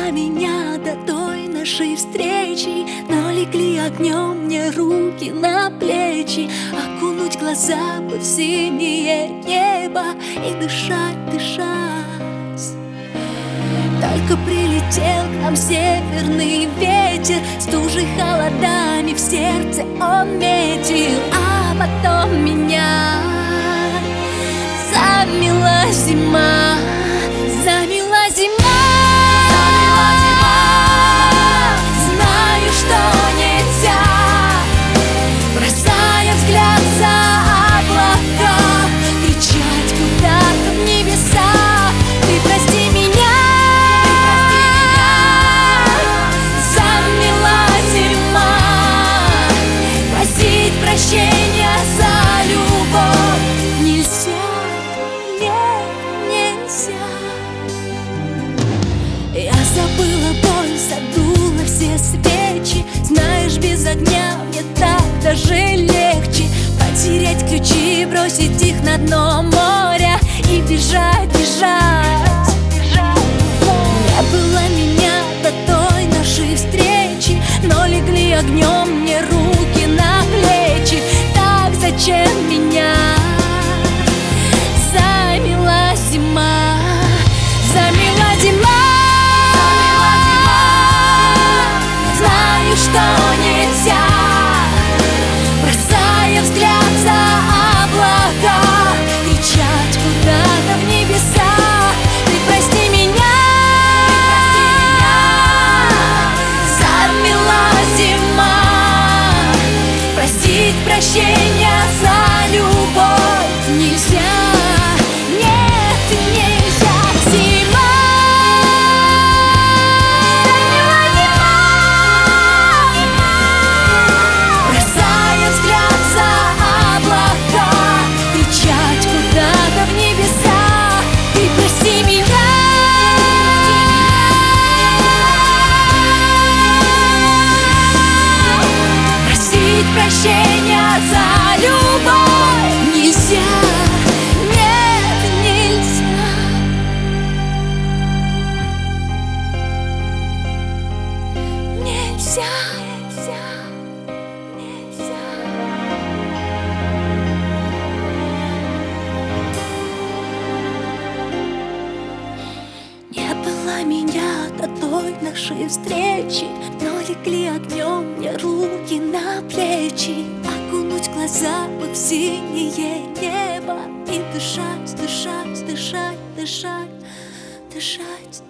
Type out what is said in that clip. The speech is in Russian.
была меня до той нашей встречи, но легли огнем мне руки на плечи, окунуть глаза бы в синее небо и дышать, дышать. Только прилетел к нам северный ветер, стужей, холодами в сердце он метил, а потом меня замела зима, замела зима. Знаю, что нельзя, бросая взгляд за облака, кричать куда-то в небеса: ты прости меня. Замела зима, просить прощения за любовь нельзя, нет, нельзя. Я забыла боль, задула все свечи. Знаешь, без огня мне так даже легче. Потерять ключи, бросить их на дно моря и бежать, бежать. Не было меня до той нашей встречи, но легли огнем мне руки на плечи. Так зачем меня замела зима, замела зима. Знаю, что нельзя, бросая взгляд за облака, кричать куда-то в небеса: ты прости меня. Замела зима, просить прощения за любовь нельзя, нет, нельзя. Зима, бросая взгляд за облака, кричать куда-то в небеса: ты прости меня. Просить прощения за любовь нельзя, нет, нельзя. Нельзя, нельзя, нельзя. Не было меня до той нашей встречи, но легли огнем мне руки на плечи, окунуть глаза бы в синее небо и дышать, дышать, дышать, дышать, дышать.